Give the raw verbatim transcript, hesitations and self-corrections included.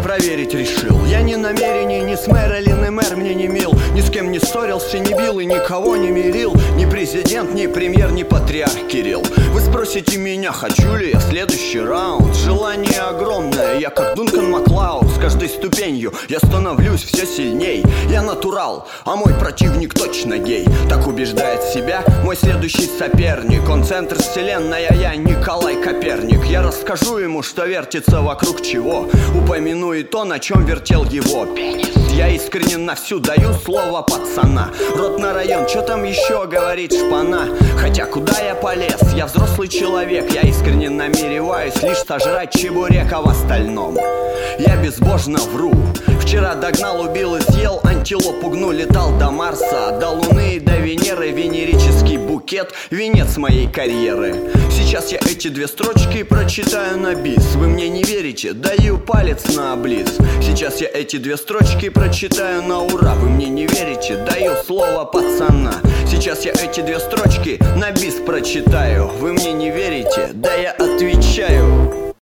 проверить решил. Я ни намерений, ни с Мэрилин и мэр мне не мил. Ни с кем не ссорился, не бил и никого не мирил. Ни президент, ни премьер, ни патриарх Кирилл. Вы спросите меня, хочу ли я следующий раунд. Желание огромное, я как Дункан Маклауд. С каждой ступенью я становлюсь все сильней. Я натурал, а мой противник точно гей. Так убеждает себя мой следующий соперник. Он центр вселенной, а я Николай Коперник. Я расскажу ему, что вертится вокруг чего. Упомяну и то, на чем вертел его пенис. Я искренне на всю даю слово пацана. Рот на район, что там еще говорит шпана? Хотя куда я полез? Я взрослый человек. Я искренне намереваюсь лишь сожрать чебурек, а в остальном я безбожно вру. Вчера догнал, убил и съел антилопу, гну, летал до Марса, до Луны и до Венеры. Венерический букет, венец моей карьеры. Сейчас я эти две строчки прочитаю на бис. Вы мне не верите? Даю палец на облиз. Сейчас я эти две строчки прочитаю на ура. Вы мне не верите? Даю слово пацана. Сейчас я эти две строчки на бис прочитаю. Вы мне не верите? Да я отвечаю.